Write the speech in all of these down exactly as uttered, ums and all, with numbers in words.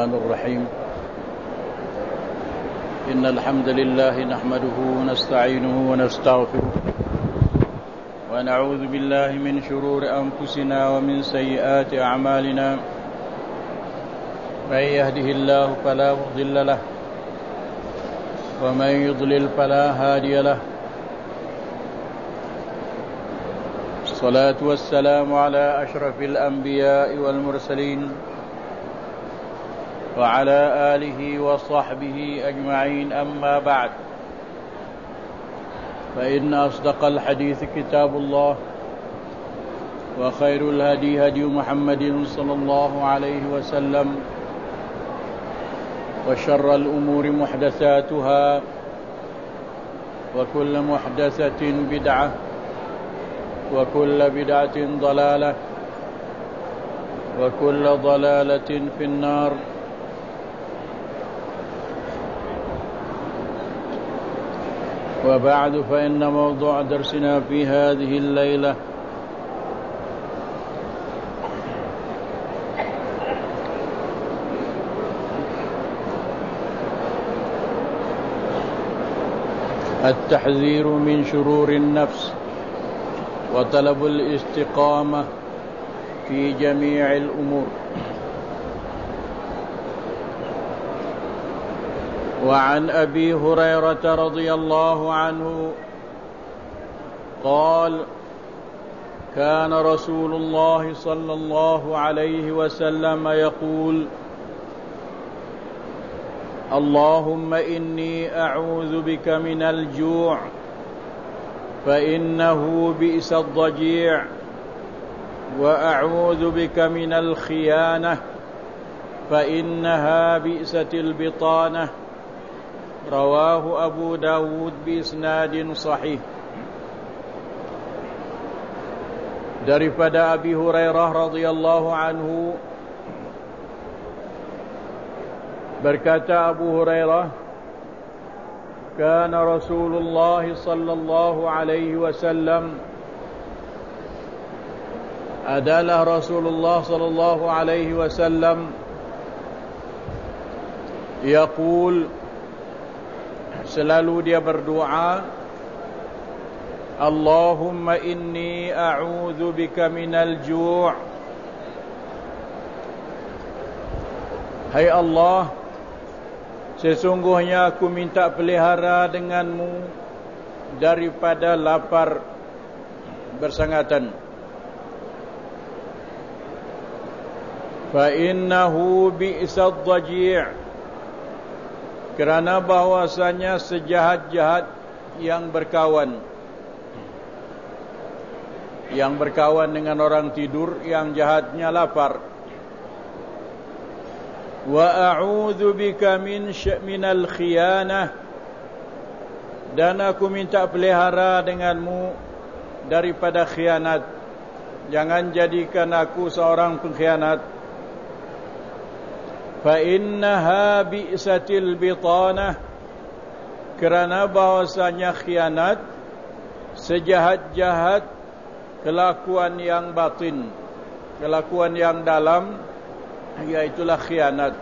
الرحمن الرحيم إن الحمد لله نحمده ونستعينه ونستغفره ونعوذ بالله من شرور أنفسنا ومن سيئات أعمالنا من يهده الله فلا مضل له ومن يضلل فلا هادي له الصلاة والسلام على أشرف الأنبياء والمرسلين وعلى آله وصحبه أجمعين أما بعد فإن أصدق الحديث كتاب الله وخير الهدي هدي محمد صلى الله عليه وسلم وشر الأمور محدثاتها وكل محدثة بدعة وكل بدعة ضلالة وكل ضلالة في النار. وبعد فإن موضوع درسنا في هذه الليلة التحذير من شرور النفس وطلب الاستقامة في جميع الأمور. وعن أبي هريرة رضي الله عنه قال كان رسول الله صلى الله عليه وسلم يقول اللهم إني أعوذ بك من الجوع فإنه بئس الضجيع وأعوذ بك من الخيانة فإنها بئست البطانة. رواه أبو داود بإسناد صحيح. Daripada Abi Hurairah radhiyallahu anhu, berkata Abu Hurairah, kana Rasulullah sallallahu alaihi wasallam, adalah Rasulullah sallallahu alaihi wasallam yaqul, selalu dia berdoa, Allahumma inni a'udzu bika minal ju'. Hai Allah, sesungguhnya aku minta pelihara denganmu daripada lapar bersangatan. Fa innahu bi'sad dhaji', kerana bahwasanya sejahat-jahat yang berkawan, yang berkawan dengan orang tidur, yang jahatnya lapar. Wa a'udzu bika min minal khiyanah, dan aku minta pelihara denganmu daripada khianat. Jangan jadikan aku seorang pengkhianat. Fa innaha bi'satil bitanah, kerana bahwasanya khianat sejahat-jahat kelakuan yang batin, kelakuan yang dalam, iaitulah khianat.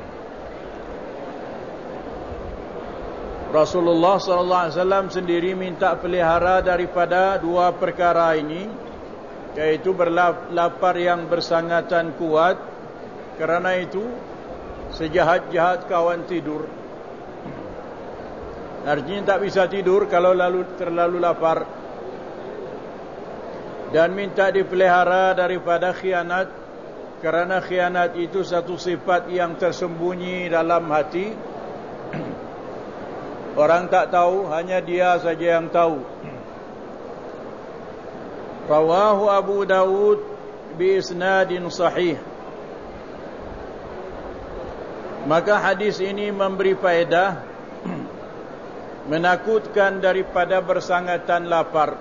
Rasulullah sallallahu alaihi wasallam sendiri minta pelihara daripada dua perkara ini, yaitu berlapar yang bersangatan kuat. Kerana itu sejahat-jahat kawan tidur, artinya tak bisa tidur kalau lalu terlalu lapar. Dan minta dipelihara daripada khianat, kerana khianat itu satu sifat yang tersembunyi dalam hati. Orang tak tahu, hanya dia saja yang tahu. Rawahu Abu Dawud bi isnadin sahih. Maka hadis ini memberi faedah menakutkan daripada bersangatan lapar,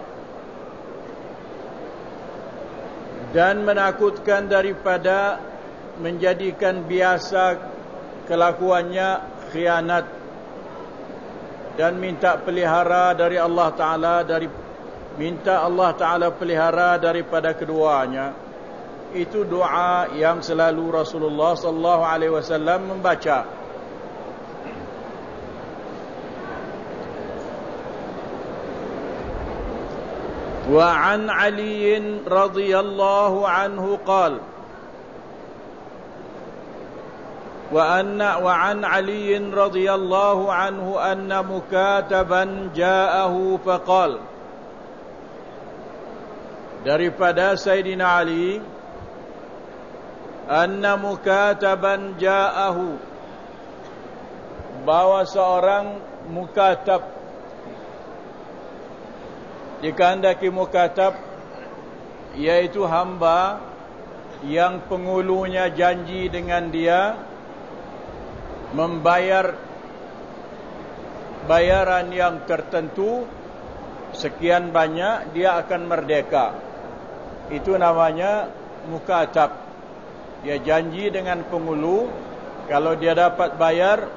dan menakutkan daripada menjadikan biasa kelakuannya khianat, dan minta pelihara dari Allah Ta'ala, dari minta Allah Ta'ala pelihara daripada keduanya. itu doa yang selalu Rasulullah sallallahu alaihi wasallam membaca. Wa an Ali radhiyallahu anhu qala wa anna wa an Ali radhiyallahu anhu anna mukataban ja'ahu faqala, daripada Sayyidina Ali, anna mukataban ja'ahu, bahawa seorang mukatab, dikehendaki mukatab yaitu hamba yang pengulunya janji dengan dia membayar bayaran yang tertentu sekian banyak, dia akan merdeka. Itu namanya mukatab. Dia janji dengan pengulu, kalau dia dapat bayar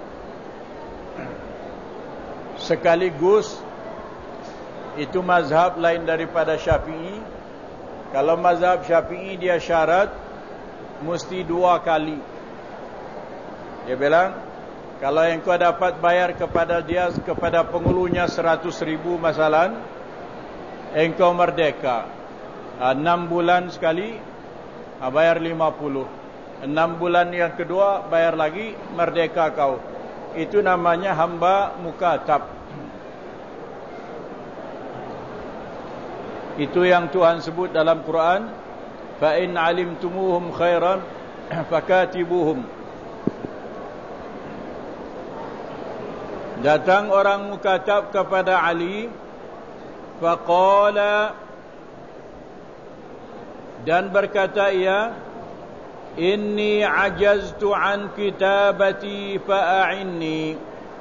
sekaligus, itu mazhab lain daripada Syafi'i. Kalau mazhab Syafi'i dia syarat mesti dua kali. Dia bilang, kalau engkau dapat bayar kepada dia, kepada pengulunya seratus ribu masalan, engkau merdeka. Enam bulan sekali bayar lima puluh. Enam bulan yang kedua bayar lagi, merdeka kau. Itu namanya hamba mukatab. Itu yang Tuhan sebut dalam Quran, fa in alimtumuhum khairan fakatibuhum. Datang orang mukatab kepada Ali, faqala, dan berkata ia, inni ajaztu an kitabati fa'inni,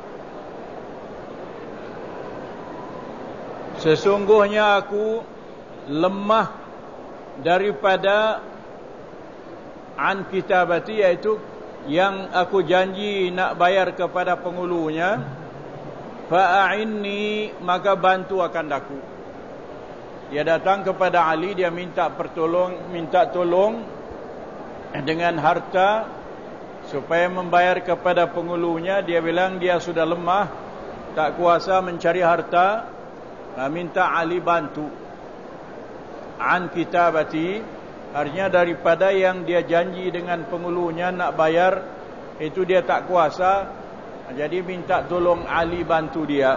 sesungguhnya aku lemah daripada an kitabati, yaitu yang aku janji nak bayar kepada pengulunya, fa'inni, maka bantu akan aku. Dia datang kepada Ali, dia minta pertolong, minta tolong dengan harta supaya membayar kepada pengulunya. Dia bilang dia sudah lemah, tak kuasa mencari harta, minta Ali bantu. An kitabati, artinya daripada yang dia janji dengan pengulunya nak bayar, itu dia tak kuasa, jadi minta tolong Ali bantu dia.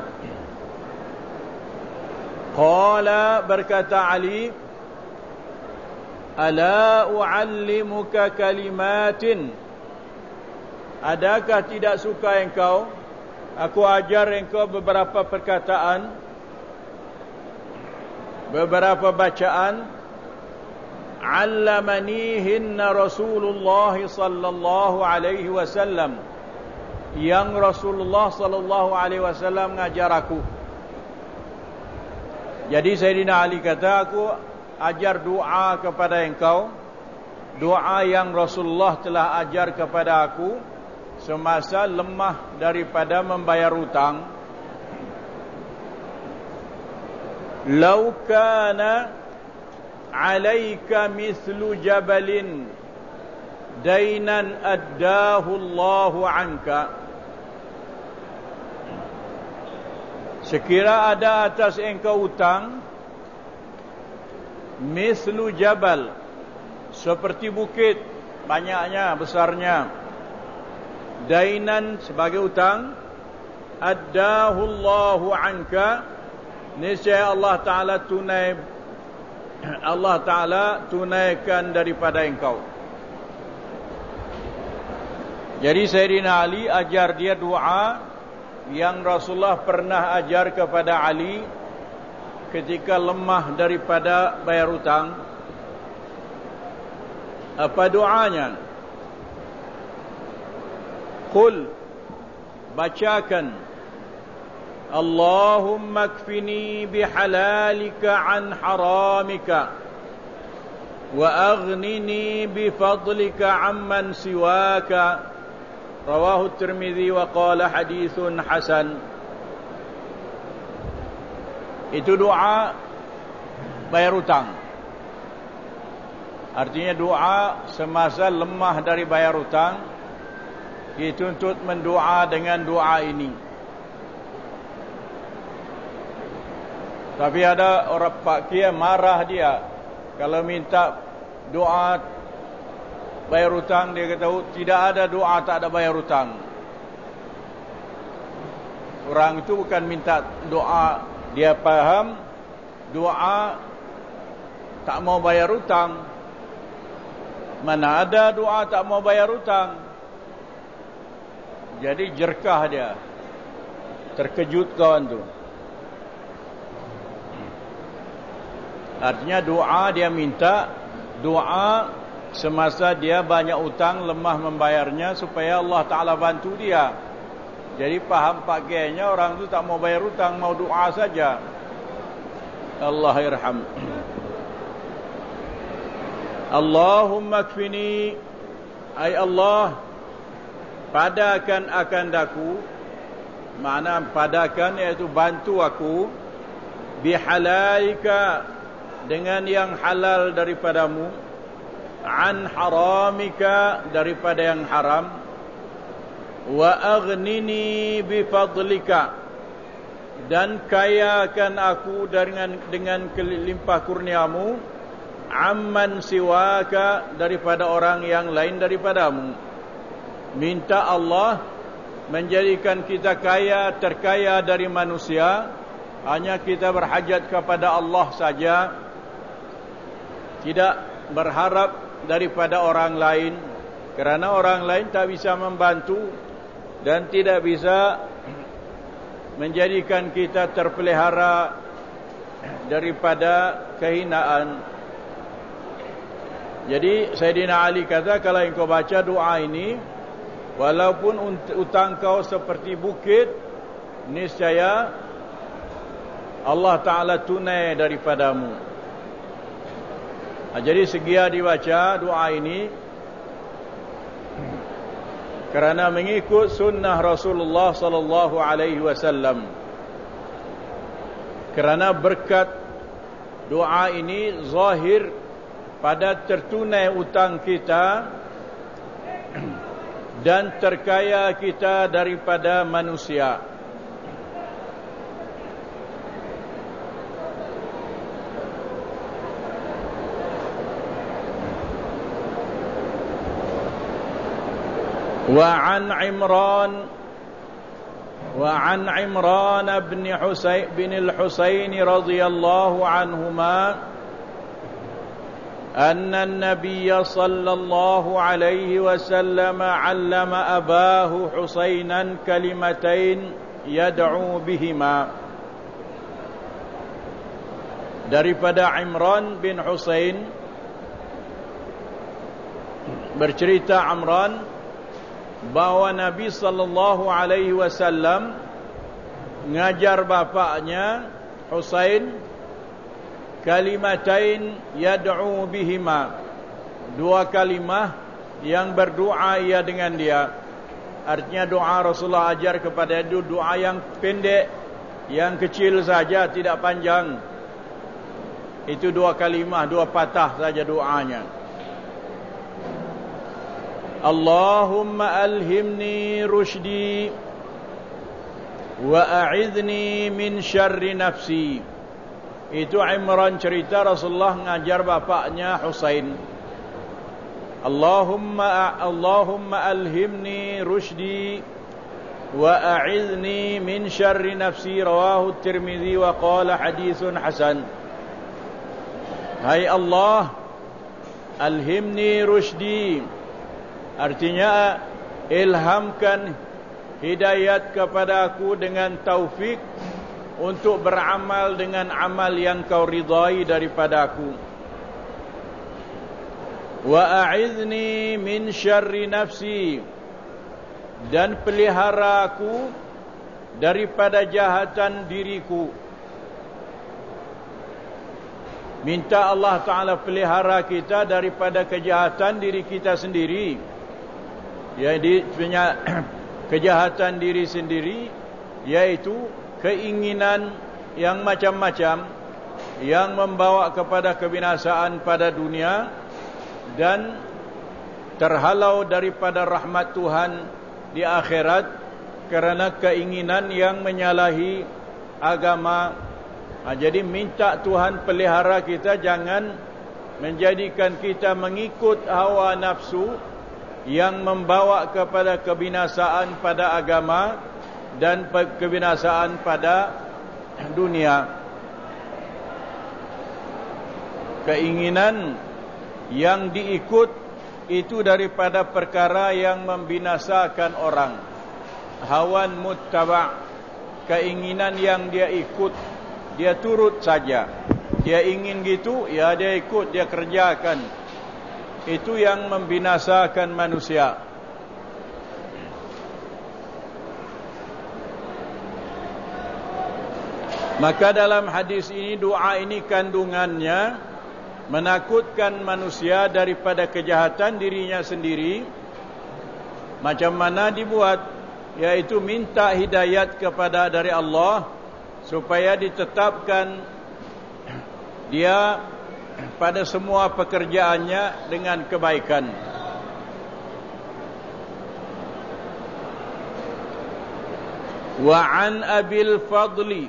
Qala, berkata Ali, ala uallimuka kalimatin, adakah tidak suka engkau aku ajar engkau beberapa perkataan, beberapa bacaan, allamanihinna Rasulullah sallallahu alaihi wasallam, yang Rasulullah sallallahu alaihi wasallam ngajar aku. Jadi Sayyidina Ali kata, aku ajar doa kepada engkau, doa yang Rasulullah telah ajar kepada aku semasa lemah daripada membayar hutang. Lau kana alaika mithlu jabalin dainan addahu Allahu anka, sekira ada atas engkau hutang mislu jabal, seperti bukit banyaknya, besarnya, dainan sebagai hutang, addahu Allahu anka, niscaya Allah Ta'ala tunai, Allah Ta'ala tunaikan daripada engkau. Jadi Sayyidina Ali ajar dia doa yang Rasulullah pernah ajar kepada Ali ketika lemah daripada bayar hutang. Apa doanya? Qul, bacakan, Allahumma kfini bihalalika an haramika wa aghnini bifadlika amman siwaka. Rawahu Tirmidzi wa qala hadithun hasan. Itu doa bayar hutang. Artinya doa semasa lemah dari bayar hutang, dituntut mendoa dengan doa ini. Tapi ada orang fakir marah dia kalau minta doa bayar hutang, dia kata tidak ada doa tak ada bayar hutang. Orang itu bukan minta doa, dia faham doa tak mau bayar hutang. Mana ada doa tak mau bayar hutang. Jadi jerkah dia. Terkejut kawan tu. Artinya doa dia minta doa semasa dia banyak hutang, lemah membayarnya, supaya Allah Ta'ala bantu dia. Jadi faham pakainya orang tu tak mau bayar hutang, mau doa saja. Allah irham. Allahumma kfini, ay Allah, padakan akan daku, makna padakan iaitu bantu aku, bihalalika, dengan yang halal daripadamu, an haramika, daripada yang haram, wa aghnini bifadlika, dan kayakan aku dengan dengan kelimpah kurniamu, amman siwaka, daripada orang yang lain daripadamu. Minta Allah menjadikan kita kaya, terkaya dari manusia, hanya kita berhajat kepada Allah saja, tidak berharap daripada orang lain, kerana orang lain tak bisa membantu dan tidak bisa menjadikan kita terpelihara daripada kehinaan. Jadi Sayyidina Ali kata, kalau engkau baca doa ini, walaupun utang kau seperti bukit, niscaya Allah Ta'ala tunai daripadamu. Jadi segia dibaca doa ini kerana mengikut sunnah Rasulullah sallallahu alaihi wasallam. Kerana berkat doa ini zahir pada tertunai utang kita dan terkaya kita daripada manusia. وعن عمران وعن عمران بن حسين بن الحسين رضي الله عنهما أن النبي صلى الله عليه وسلم علم أباه حسينا كلمتين يدعو بهما. Daripada Imran bin Husain, bercerita Imran bahawa Nabi sallallahu alaihi wasallam ngajar bapaknya Husain kalimatain yad'u bihima, dua kalimah yang berdoa ia dengan dia. Artinya doa Rasulullah ajar kepada dia doa yang pendek, yang kecil saja, tidak panjang. Itu dua kalimah, dua patah saja doanya. Allahumma alhimni rushdi wa a'idhni min syarri nafsi. Itu Imran cerita Rasulullah ngajar bapaknya Husain. Allahumma Allahumma alhimni rushdi wa a'idhni min syarri nafsi, rawahu Tirmidzi wa qala hadithun hasan. Hai Allah, alhimni rushdi, artinya ilhamkan hidayat kepada aku dengan taufik untuk beramal dengan amal yang kau ridai daripada aku. Wa a'idhni min syarri nafsi, dan pelihara aku daripada jahatan diriku. Minta Allah Ta'ala pelihara kita daripada kejahatan diri kita sendiri. Jadi punya kejahatan diri sendiri, yaitu keinginan yang macam-macam yang membawa kepada kebinasaan pada dunia dan terhalau daripada rahmat Tuhan di akhirat kerana keinginan yang menyalahi agama. Ha, jadi minta Tuhan pelihara kita, jangan menjadikan kita mengikut hawa nafsu yang membawa kepada kebinasaan pada agama dan kebinasaan pada dunia. Keinginan yang diikut itu daripada perkara yang membinasakan orang. Hawan muttaba', keinginan yang dia ikut, dia turut saja. Dia ingin gitu, ya dia ikut, dia kerjakan. Itu yang membinasakan manusia. Maka dalam hadis ini, doa ini kandungannya menakutkan manusia daripada kejahatan dirinya sendiri. Macam mana dibuat? Yaitu minta hidayat kepada dari Allah supaya ditetapkan dia pada semua pekerjaannya dengan kebaikan. Wa an Abil Fadli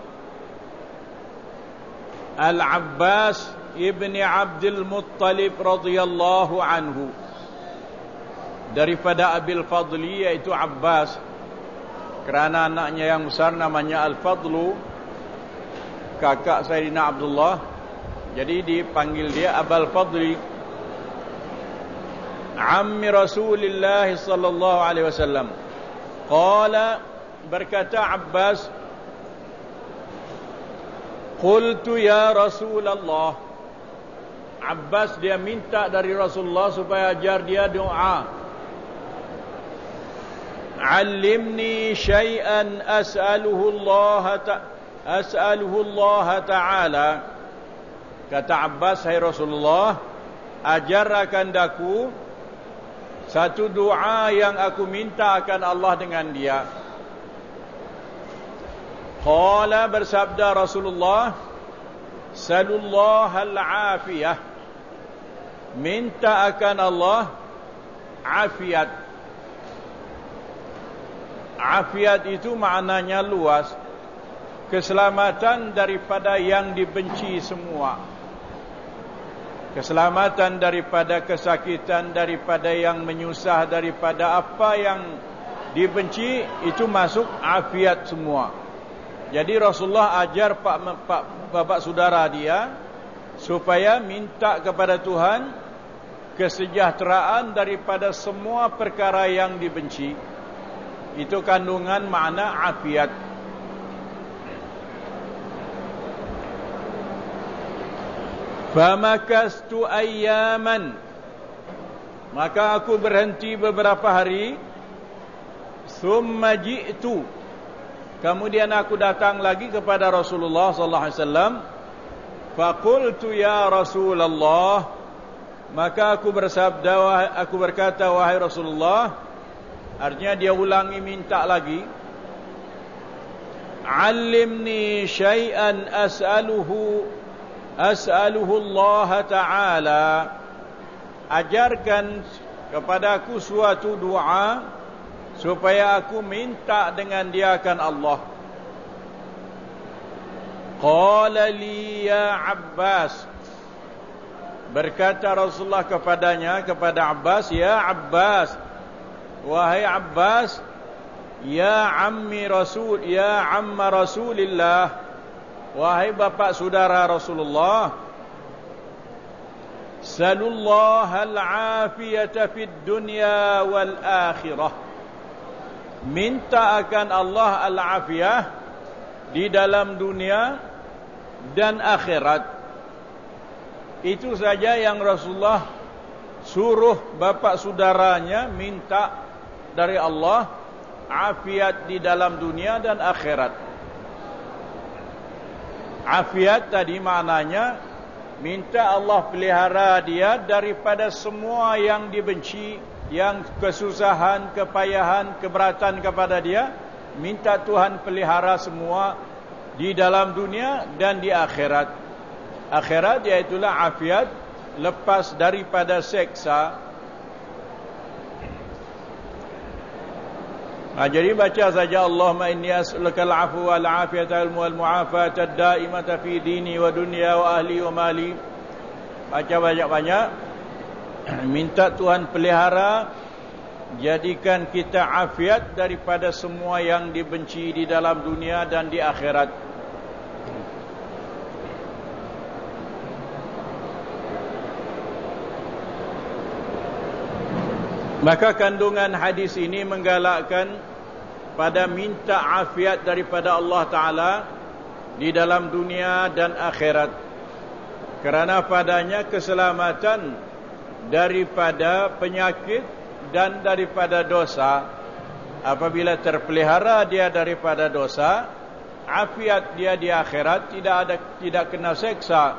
Al-Abbas ibni Abdul Muttalib radhiyallahu anhu, daripada Abil Fadli yaitu Abbas, kerana anaknya yang besar namanya Al-Fadlu, kakak Sayyidina Abdullah, jadi dipanggil dia Abul Fadli, ammi Rasulullah sallallahu alaihi wasallam. Qala, berkata Abbas, qultu ya Rasulullah. Abbas dia minta dari Rasulullah supaya ajar dia doa. Allimni syai'an as'aluhu Allah ta as'aluhu Allah Ta'ala. Kata Abbas, hai Rasulullah, ajarkan daku satu doa yang aku minta akan Allah dengan dia. Qala, bersabda Rasulullah, salullah al-afiyah, minta akan Allah afiat. Afiat itu maknanya luas, keselamatan daripada yang dibenci semua, keselamatan daripada kesakitan, daripada yang menyusah, daripada apa yang dibenci, itu masuk afiat semua. Jadi Rasulullah ajar pak, pak bapak saudara dia supaya minta kepada Tuhan kesejahteraan daripada semua perkara yang dibenci. Itu kandungan makna afiat. Famakastu ayyaman, maka aku berhenti beberapa hari. Thumma ji'tu, kemudian aku datang lagi kepada Rasulullah sallallahu alaihi wasallam. Faqultu ya Rasulullah, maka aku bersabda, aku berkata, wahai Rasulullah. Artinya dia ulangi minta lagi. Allimni syai'an as'aluhu as'aluhu Allah Ta'ala, ajarkan kepadaku suatu doa supaya aku minta dengan dia akan Allah. Qala li ya Abbas, berkata Rasulullah kepadanya, kepada Abbas, ya Abbas, wahai Abbas, ya ammi Rasul, ya amma Rasulillah, wahai bapak saudara Rasulullah, salullah al-afiyata fid dunya wal akhirah, minta akan Allah al-afiyah di dalam dunia dan akhirat. Itu saja yang Rasulullah suruh bapak saudaranya minta dari Allah, afiat di dalam dunia dan akhirat. Afiat tadi maknanya minta Allah pelihara dia daripada semua yang dibenci, yang kesusahan, kepayahan, keberatan kepada dia. Minta Tuhan pelihara semua di dalam dunia dan di akhirat. Akhirat iaitulah afiat lepas daripada seksa. Ha, jadi baca saja Allahumma inni as'aluka al-'afwa wal 'afiyata wal mu'afata ad-da'imata fi dini wa dunya wa ahli wa mali. Baca banyak-banyak, minta Tuhan pelihara, jadikan kita afiat daripada semua yang dibenci di dalam dunia dan di akhirat. Maka kandungan hadis ini menggalakkan pada minta afiat daripada Allah Ta'ala di dalam dunia dan akhirat, kerana padanya keselamatan daripada penyakit dan daripada dosa. Apabila terpelihara dia daripada dosa, afiat dia di akhirat, tidak ada tidak kena seksa.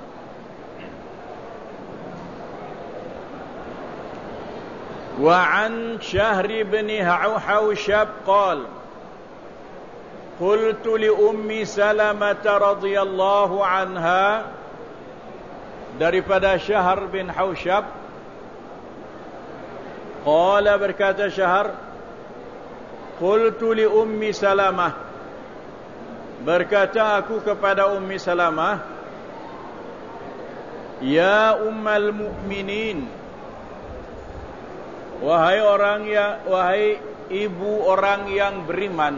Wa an Syahr bin Haushab qala qultu li ummi Salamah radhiyallahu anha, daripada Syahr bin Haushab, qala, berkata Syahr, qultu li ummi Salamah, berkata aku kepada ummi Salamah, ya ummal mu'minin, wahai orang yang wahai ibu orang yang beriman.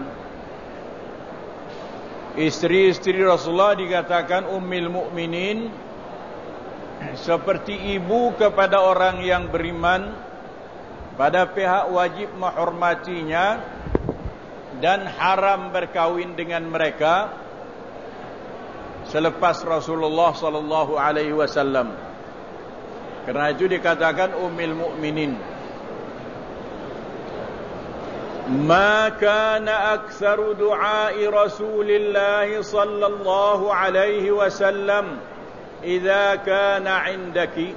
Istri-istri Rasulullah dikatakan ummil mu'minin, seperti ibu kepada orang yang beriman. Pada pihak wajib menghormatinya dan haram berkahwin dengan mereka selepas Rasulullah sallallahu alaihi wasallam. Karena itu dikatakan ummil mu'minin. Ma kana aktsaru du'ai Rasulillah sallallahu alaihi wasallam idza kana 'indaki.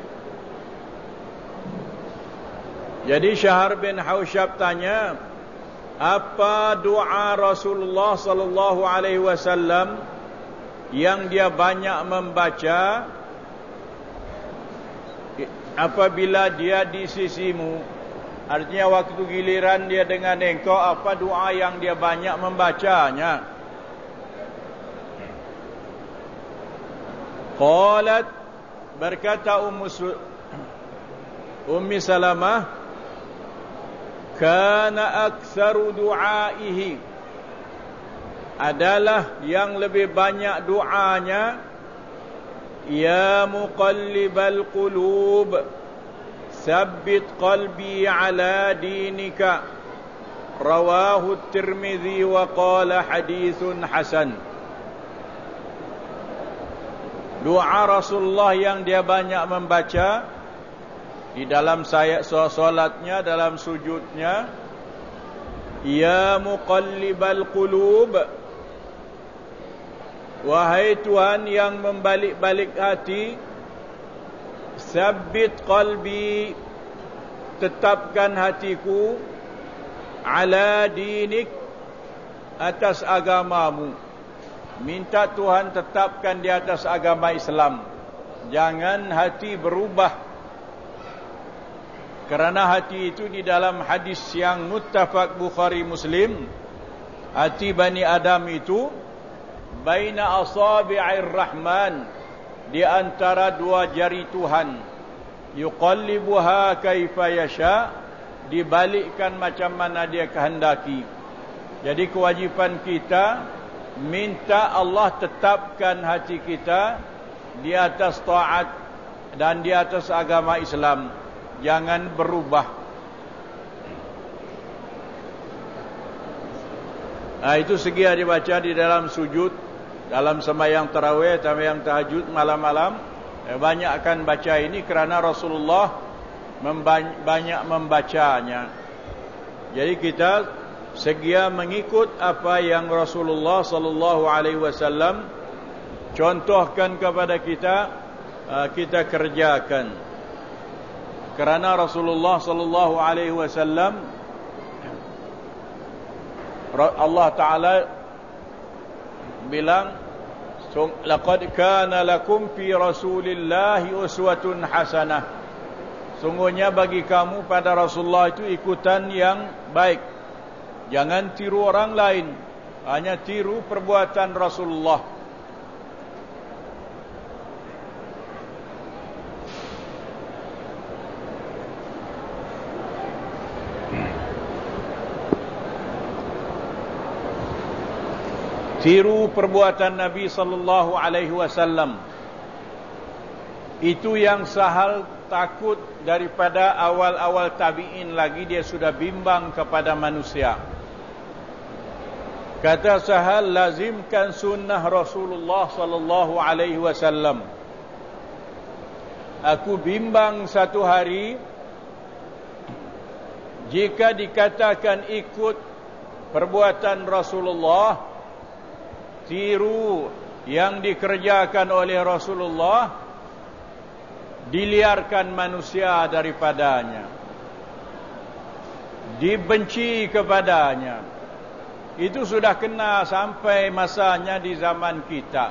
Jadi Syahr bin Haushab tanya, apa doa Rasulullah sallallahu alaihi wasallam yang dia banyak membaca apabila dia di sisimu? Artinya waktu giliran dia dengan engkau, apa doa yang dia banyak membacanya? Qalat, berkata Ummu Ummi Salamah, kana aktsaru du'aihi, adalah yang lebih banyak doanya, ya muqallibal qulub tsabbit qalbi ala dinika, rawahu at-Tirmidzi wa qala haditsun hasan. Doa Rasulullah yang dia banyak membaca di dalam sayat solatnya, dalam sujudnya, ya muqallibal qulub, wahai Tuhan yang membalik-balik hati, sabbit qalbi, tetapkan hatiku, ala dinik, atas agamamu. Minta Tuhan tetapkan di atas agama Islam, jangan hati berubah. Kerana hati itu di dalam hadis yang muttafaq Bukhari Muslim, hati Bani Adam itu baina asabi'ir rahman, di antara dua jari Tuhan, yuqallibuha kaifa yasha, dibalikkan macam mana dia kehendaki. Jadi kewajipan kita minta Allah tetapkan hati kita di atas taat dan di atas agama Islam, jangan berubah. Nah, itu segi yang dibaca di dalam sujud, dalam sembahyang tarawih, sembahyang tahajud malam-malam. Eh, banyak akan baca ini kerana Rasulullah memba- banyak membacanya. Jadi kita segia mengikut apa yang Rasulullah sallallahu alaihi wasallam contohkan kepada kita, kita kerjakan. Kerana Rasulullah sallallahu alaihi wasallam, Allah Taala bilang, So, laqad kana lakum fi Rasulillahi uswatun hasanah. Sungguhnya bagi kamu pada Rasulullah itu ikutan yang baik. Jangan tiru orang lain, hanya tiru perbuatan Rasulullah. Tiru perbuatan Nabi sallallahu alaihi wasallam. Itu yang Sahal takut daripada awal-awal tabi'in lagi, dia sudah bimbang kepada manusia. Kata Sahal, lazimkan sunnah Rasulullah sallallahu alaihi wasallam. Aku bimbang satu hari jika dikatakan ikut perbuatan Rasulullah, tiru yang dikerjakan oleh Rasulullah, diliarkan manusia daripadanya, dibenci kepadanya. Itu sudah kena sampai masanya di zaman kita.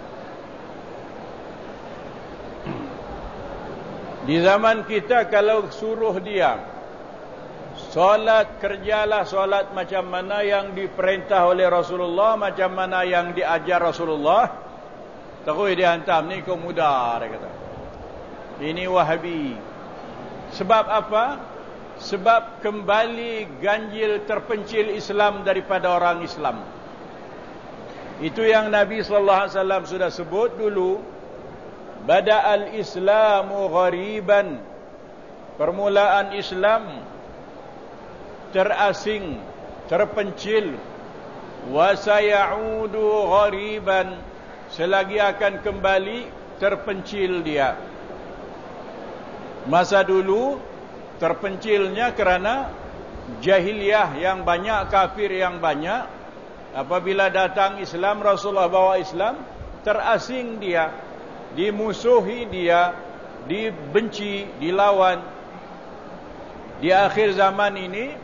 Di zaman kita kalau suruh dia solat, kerjalah solat macam mana yang diperintah oleh Rasulullah, macam mana yang diajar Rasulullah, terus dia hantam, ni kau muda, dia kata. Ini Wahabi. Sebab apa? Sebab kembali ganjil terpencil Islam daripada orang Islam. Itu yang Nabi sallallahu alaihi wasallam sudah sebut dulu. Bada'al Islamu ghariban. Permulaan Islam terasing, terpencil. Wa sayaudu ghariban. Selagi akan kembali terpencil dia. Masa dulu terpencilnya kerana jahiliyah yang banyak, kafir yang banyak. Apabila datang Islam, Rasulullah bawa Islam, terasing dia, dimusuhi dia, dibenci, dilawan. Di akhir zaman ini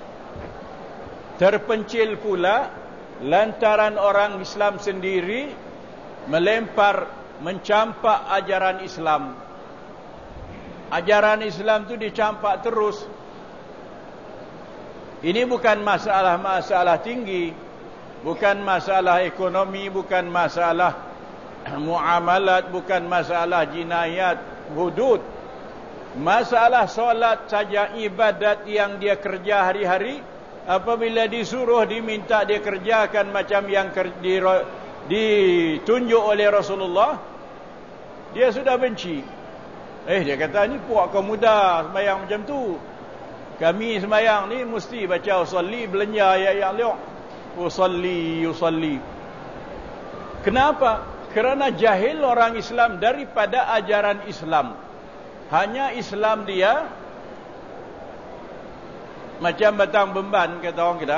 terpencil pula lantaran orang Islam sendiri melempar, mencampak ajaran Islam. Ajaran Islam tu dicampak terus. Ini bukan masalah-masalah tinggi, bukan masalah ekonomi, bukan masalah muamalat, bukan masalah jinayat, hudud. Masalah solat saja, ibadat yang dia kerja hari-hari, apabila disuruh, diminta dia kerjakan macam yang ditunjuk oleh Rasulullah, dia sudah benci. Eh, dia kata, ni puak kau muda sembahyang macam tu. Kami sembahyang ni mesti baca usalli, belanja ayat-ayat liuk. Usalli, usalli. Kenapa? Kerana jahil orang Islam daripada ajaran Islam. Hanya Islam dia macam batang beban, kata orang kita.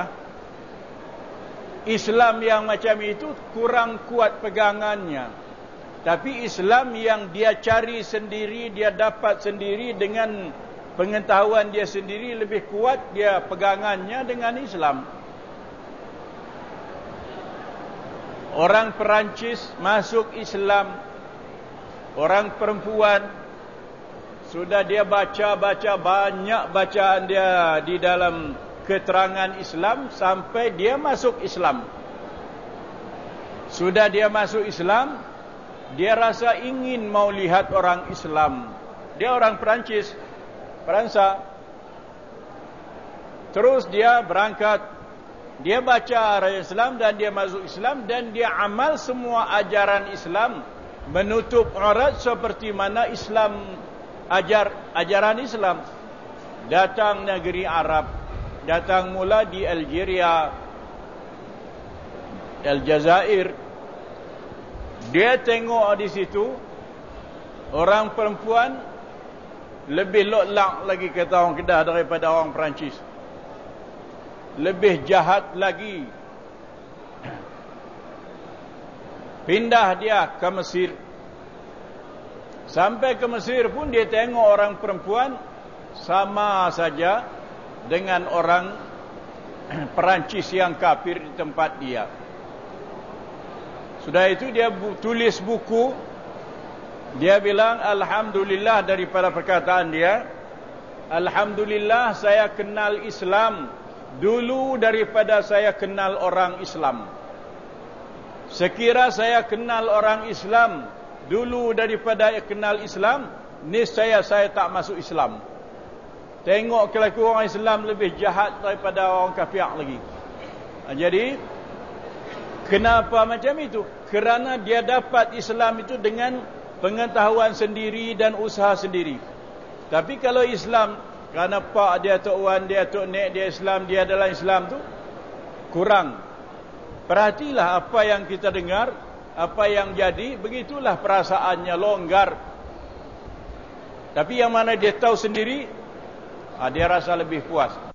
Islam yang macam itu kurang kuat pegangannya. Tapi Islam yang dia cari sendiri, dia dapat sendiri dengan pengetahuan dia sendiri, lebih kuat dia pegangannya dengan Islam. Orang Perancis masuk Islam, orang perempuan sudah dia baca-baca banyak bacaan dia di dalam keterangan Islam sampai dia masuk Islam. Sudah dia masuk Islam, dia rasa ingin mau lihat orang Islam. Dia orang Perancis, Peransa. Terus dia berangkat, dia baca ayat Islam dan dia masuk Islam dan dia amal semua ajaran Islam, menutup aurat seperti mana Islam ajar, ajaran Islam. Datang negeri Arab, datang mula di Algeria, Aljazair. Dia tengok di situ orang perempuan lebih lotlak lagi, kata orang Kedah, daripada orang Perancis. Lebih jahat lagi. Pindah dia ke Mesir. Sampai ke Mesir pun dia tengok orang perempuan sama saja dengan orang Perancis yang kafir di tempat dia. Sudah itu dia bu- tulis buku. Dia bilang alhamdulillah daripada perkataan dia, alhamdulillah saya kenal Islam dulu daripada saya kenal orang Islam. Sekira saya kenal orang Islam dulu daripada kenal Islam, niscaya saya tak masuk Islam. Tengok kelaku orang Islam lebih jahat daripada orang kafir lagi. Jadi kenapa macam itu? Kerana dia dapat Islam itu dengan pengetahuan sendiri dan usaha sendiri. Tapi kalau Islam, kerana pak dia, tok wan dia, tok nek dia Islam, dia adalah Islam tu, kurang. Perhatilah apa yang kita dengar, apa yang jadi, begitulah perasaannya, longgar. Tapi yang mana dia tahu sendiri, dia rasa lebih puas.